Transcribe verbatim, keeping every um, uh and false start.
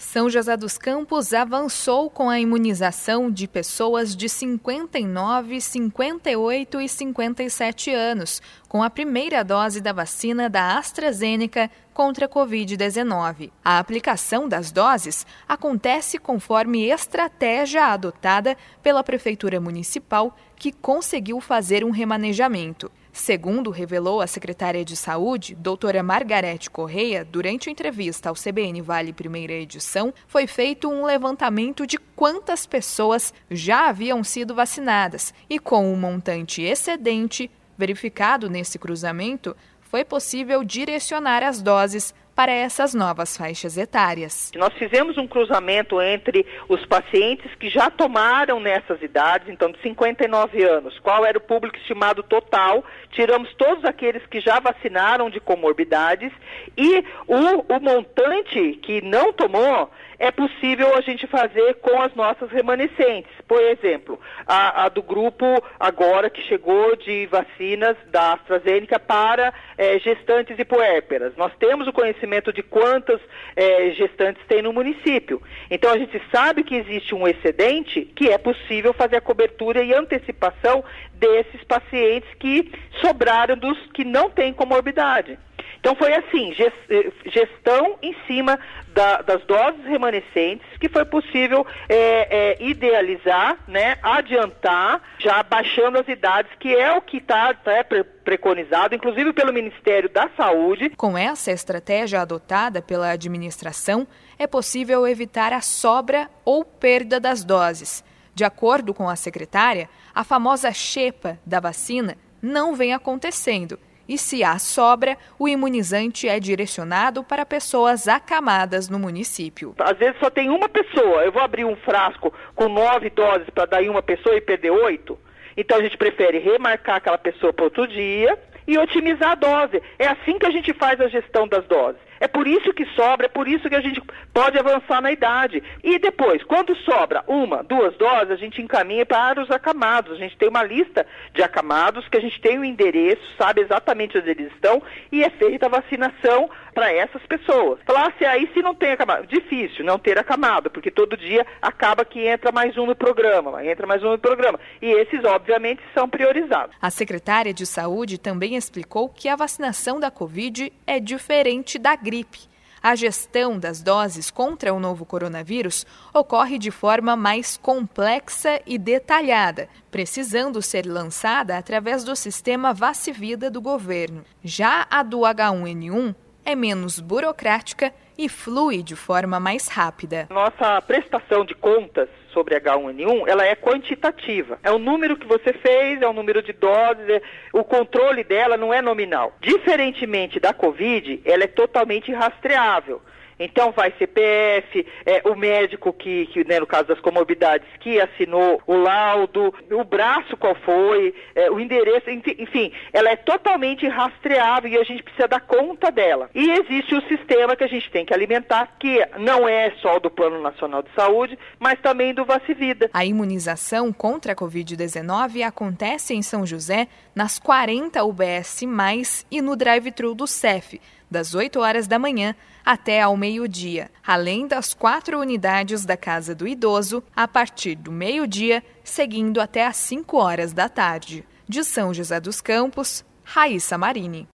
São José dos Campos avançou com a imunização de pessoas de cinquenta e nove, cinquenta e oito e cinquenta e sete anos, com a primeira dose da vacina da AstraZeneca contra a covid dezenove. A aplicação das doses acontece conforme estratégia adotada pela Prefeitura Municipal, que conseguiu fazer um remanejamento. Segundo revelou a secretária de Saúde, doutora Margarete Correia, durante a entrevista ao C B N Vale Primeira Edição, foi feito um levantamento de quantas pessoas já haviam sido vacinadas e, com um montante excedente verificado nesse cruzamento, foi possível direcionar as doses para essas novas faixas etárias. Nós fizemos um cruzamento entre os pacientes que já tomaram nessas idades, então de cinquenta e nove anos, qual era o público estimado total, tiramos todos aqueles que já vacinaram de comorbidades e o, o montante que não tomou, é possível a gente fazer com as nossas remanescentes. Por exemplo, a, a do grupo agora que chegou de vacinas da AstraZeneca para é, gestantes e puérperas. Nós temos o conhecimento de quantas é, gestantes tem no município. Então a gente sabe que existe um excedente que é possível fazer a cobertura e antecipação desses pacientes que sobraram dos que não têm comorbidade. Então foi assim, gestão em cima da, das doses remanescentes que foi possível é, é, idealizar, né, adiantar, já baixando as idades, que é o que está tá, preconizado, inclusive pelo Ministério da Saúde. Com essa estratégia adotada pela administração, é possível evitar a sobra ou perda das doses. De acordo com a secretária, a famosa xepa da vacina não vem acontecendo. E se há sobra, o imunizante é direcionado para pessoas acamadas no município. Às vezes só tem uma pessoa, eu vou abrir um frasco com nove doses para dar em uma pessoa e perder oito, então a gente prefere remarcar aquela pessoa para outro dia e otimizar a dose. É assim que a gente faz a gestão das doses. É por isso que sobra, é por isso que a gente pode avançar na idade. E depois, quando sobra uma, duas doses, a gente encaminha para os acamados. A gente tem uma lista de acamados que a gente tem o endereço, sabe exatamente onde eles estão e é feita a vacinação para essas pessoas. Falar assim, aí se não tem acamado, difícil não ter acamado, porque todo dia acaba que entra mais um no programa, entra mais um no programa. E esses, obviamente, são priorizados. A secretária de Saúde também explicou que a vacinação da Covid é diferente da gripe. A gestão das doses contra o novo coronavírus ocorre de forma mais complexa e detalhada, precisando ser lançada através do sistema Vacivida do governo. Já a do H um N um é menos burocrática e flui de forma mais rápida. Nossa prestação de contas sobre H um N um, ela é quantitativa. É o número que você fez, é o número de doses, é... o controle dela não é nominal. Diferentemente da Covid, ela é totalmente rastreável. Então vai C P F, é, o médico que, que né, no caso das comorbidades, que assinou o laudo, o braço qual foi, é, o endereço, enfim, ela é totalmente rastreável e a gente precisa dar conta dela. E existe o sistema que a gente tem que alimentar, que não é só do Plano Nacional de Saúde, mas também do Vacivida. A imunização contra a covid dezenove acontece em São José nas quarenta U B S mais, e no drive-thru do C E F, das oito horas da manhã até ao meio-dia, além das quatro unidades da Casa do Idoso, a partir do meio-dia, seguindo até às cinco horas da tarde. De São José dos Campos, Raíssa Marini.